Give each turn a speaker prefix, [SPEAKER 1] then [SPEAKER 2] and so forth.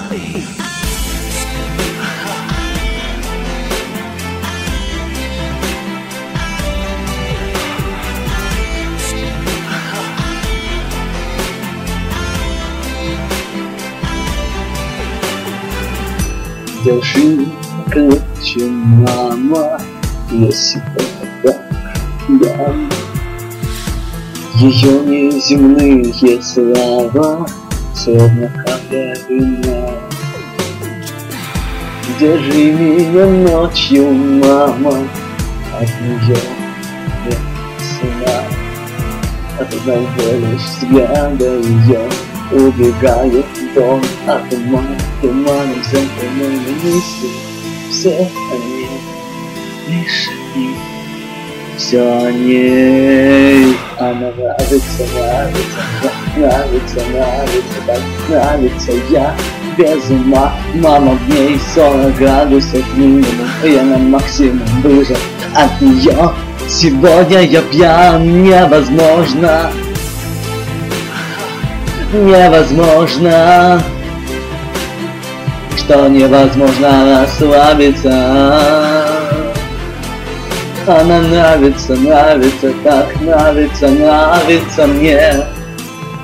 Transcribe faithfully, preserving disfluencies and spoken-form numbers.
[SPEAKER 1] Держи крепче, мама, если так дам. Ее неземные слова, словно капля вина. Держи меня ночью, мама, от нее нет сна. От одного лишь взгляда ее убегает дом, а туман, туманом закрываемые мысли. Все они, лишь они, все о ней. Она нравится, нравится, нравится, нравится, так нравится, я без ума. Мама, в ней сорок градусов минимум, я на максимум ближе от нее. Сегодня я пьян, невозможно, невозможно, что невозможно расслабиться. Она нравится, нравится, так нравится, нравится мне.